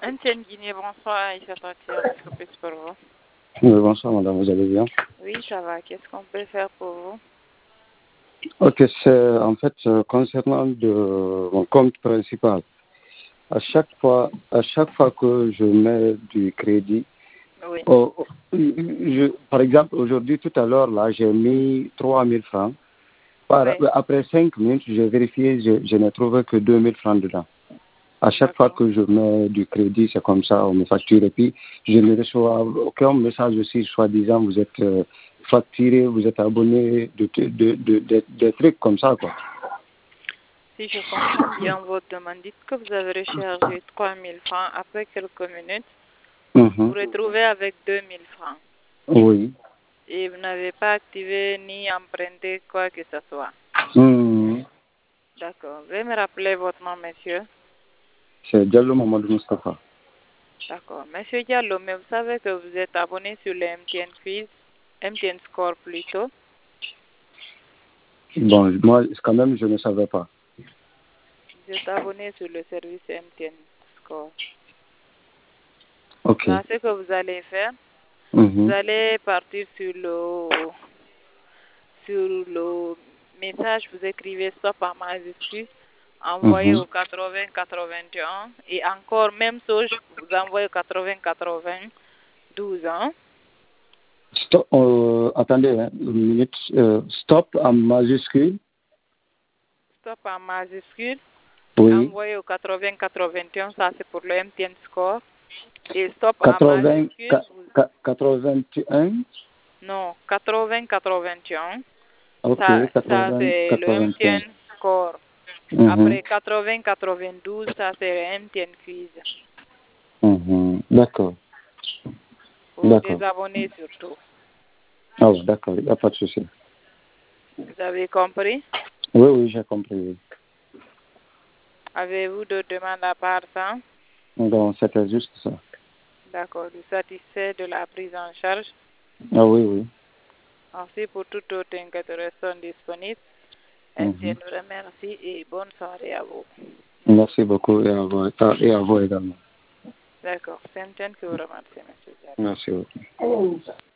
MTN Guinée, bonsoir, il fait sortir ce que plus pour vous. Oui, bonsoir madame, vous allez bien? Oui, ça va. Qu'est-ce qu'on peut faire pour vous? Ok, c'est en fait concernant mon compte principal. À chaque fois que je mets du crédit, Oui. par exemple aujourd'hui, tout à l'heure, là, j'ai mis 3000 francs. Oui. Après 5 minutes, j'ai vérifié, je n'ai trouvé que 2000 francs dedans. À chaque fois que je mets du crédit, c'est comme ça, on me facture. Et puis, je ne reçois aucun message aussi, soi-disant, vous êtes facturé, vous êtes abonné, des trucs comme ça, quoi. Si je comprends bien votre demande, dites que vous avez rechargé 3000 francs. Après quelques minutes, vous retrouvez avec 2000 francs. Oui. Et vous n'avez pas activé ni emprunté quoi que ce soit. D'accord. Veuillez me rappeler votre nom, monsieur. C'est Diallo Mamadou Moustapha. D'accord. Monsieur Diallo, mais vous savez que vous êtes abonné sur le MTN Fils, MTN Score plutôt. Bon, moi, quand même, je ne savais pas. Vous êtes abonné sur le service MTN Score. Ok. Là, ce que vous allez faire, vous allez partir sur le message, vous écrivez stop en majuscule, envoyez au 8081 et encore même chose, vous envoyez au 8092. Hein? Stop, attendez une minute. Stop en majuscule. Stop en majuscule. Oui. Envoyez au 8081, ça c'est pour le MTN Score. Et stop 80, en majuscule. 81. Non, 8081. Ok, Ça 80, c'est le 81. MTN Score. Après 8092, ça c'est le MTN Quiz. D'accord. Pour vous désabonner surtout. Ah oui, d'accord, il n'y a pas de souci. Vous avez compris? Oui, j'ai compris. Oui. Avez-vous d'autres demandes à part ça? Donc, c'était juste ça. D'accord, vous satisfait de la prise en charge? Ah oui. Merci pour toute autre intéressant disponible. MTN vous remercie et bonne soirée à vous. Merci beaucoup et à vous également. D'accord, c'est MTN que vous remercie, monsieur. Merci beaucoup.